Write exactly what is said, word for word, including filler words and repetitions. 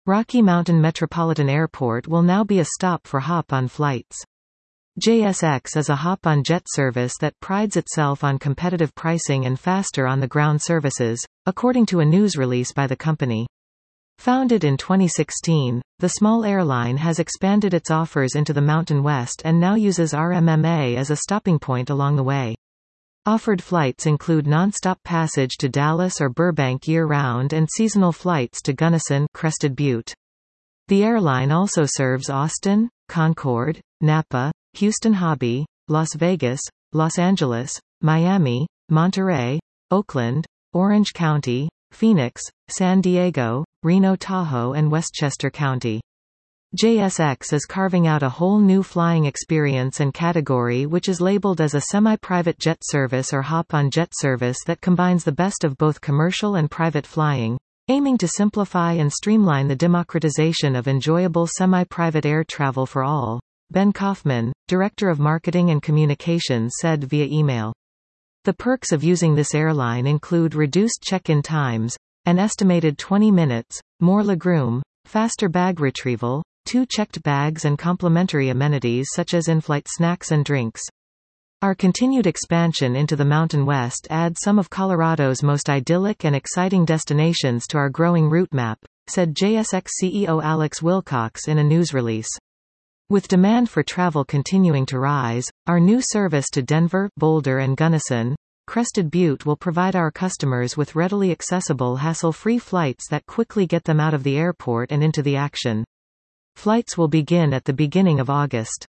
Rocky Mountain Metropolitan Airport will now be a stop for hop-on flights. J S X is a hop-on jet service that prides itself on competitive pricing and faster on-the-ground services, according to a news release by the company. Founded in twenty sixteen, the small airline has expanded its offers into the Mountain West and now uses R M M A as a stopping point along the way. Offered flights include non-stop passage to Dallas or Burbank year-round and seasonal flights to Gunnison, Crested Butte. The airline also serves Austin, Concord, Napa, Houston Hobby, Las Vegas, Los Angeles, Miami, Monterey, Oakland, Orange County, Phoenix, San Diego, Reno Tahoe and Westchester County. J S X is carving out a whole new flying experience and category which is labeled as a semi-private jet service or hop-on jet service that combines the best of both commercial and private flying, aiming to simplify and streamline the democratization of enjoyable semi-private air travel for all, Ben Kaufman, Director of Marketing and Communications said via email. The perks of using this airline include reduced check-in times, an estimated twenty minutes, more legroom, faster bag retrieval, two checked bags and complimentary amenities such as in-flight snacks and drinks. Our continued expansion into the Mountain West adds some of Colorado's most idyllic and exciting destinations to our growing route map, said J S X C E O Alex Wilcox in a news release. With demand for travel continuing to rise, our new service to Denver, Boulder and Gunnison, Crested Butte will provide our customers with readily accessible hassle-free flights that quickly get them out of the airport and into the action. Flights will begin at the beginning of August.